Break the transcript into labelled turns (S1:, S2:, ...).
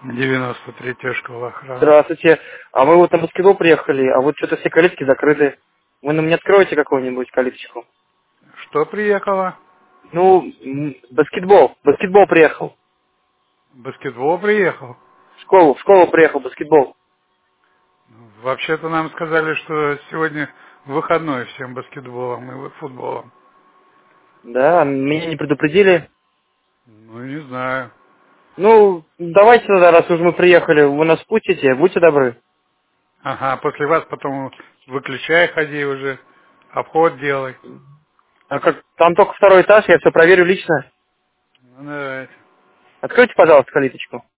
S1: 93-я школа охраны.
S2: Здравствуйте. А мы вот на баскетбол приехали, а вот что-то все калитки закрыты. Вы нам не откроете какую-нибудь калиточку?
S1: Что приехало?
S2: Ну, баскетбол. Баскетбол приехал.
S1: Баскетбол приехал?
S2: В школу приехал баскетбол.
S1: Вообще-то нам сказали, что сегодня выходной всем баскетболом и футболом.
S2: Да, меня не предупредили.
S1: Ну, не знаю.
S2: Ну, давайте тогда, раз уж мы приехали, вы нас пустите, будьте добры.
S1: Ага, после вас потом выключай, ходи уже, обход делай.
S2: А как, там только второй этаж, я все проверю лично.
S1: Ну, давайте.
S2: Откройте, пожалуйста, калиточку.